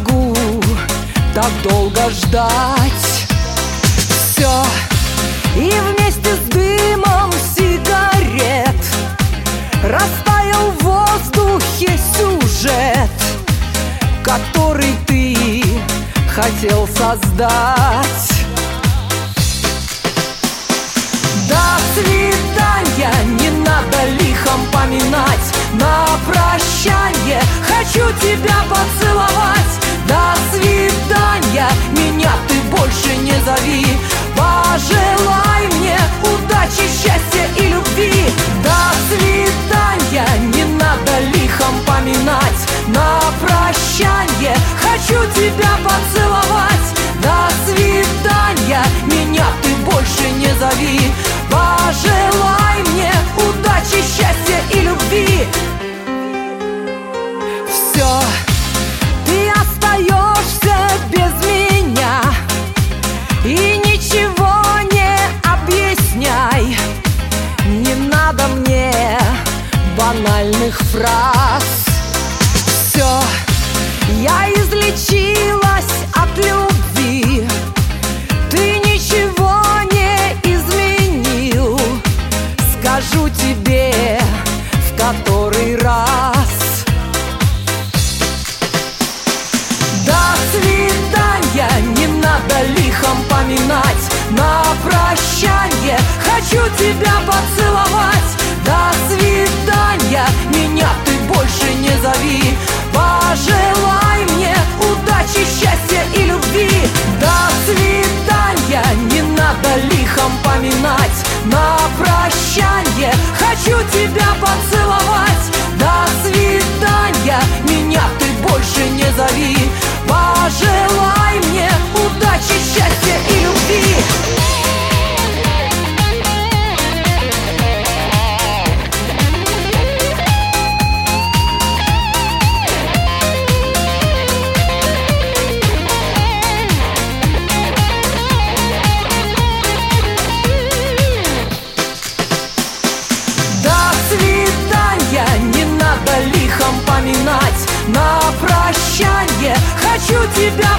могу так долго ждать. Все, и вместе с дымом сигарет растаял в воздухе сюжет, который ты хотел создать. До свидания, не надо лихом поминать. На прощанье хочу тебя поцеловать. До свидания, меня ты больше не зови. Пожелай мне удачи, счастья и любви. До свидания, не надо лихом поминать. На прощанье хочу тебя поцеловать. До свидания, меня ты больше не зови. Пожелай мне удачи, счастья и любви. Все, ты остаешься без меня, и ничего не объясняй. Не надо мне банальных фраз. Все, я излечилась от любви. Ты ничего не изменил. Скажу тебе в который раз. До свидания, не надо лихом поминать. На прощанье хочу тебя поцеловать. До свидания, меня ты больше не зови. Пожелай мне удачи, счастья и любви. До свидания, не надо лихом поминать. На прощанье хочу тебя поцеловать. До свидания, меня ты больше не зови. Пожелай мне удачи, счастья и любви. Поминать. На прощанье хочу тебя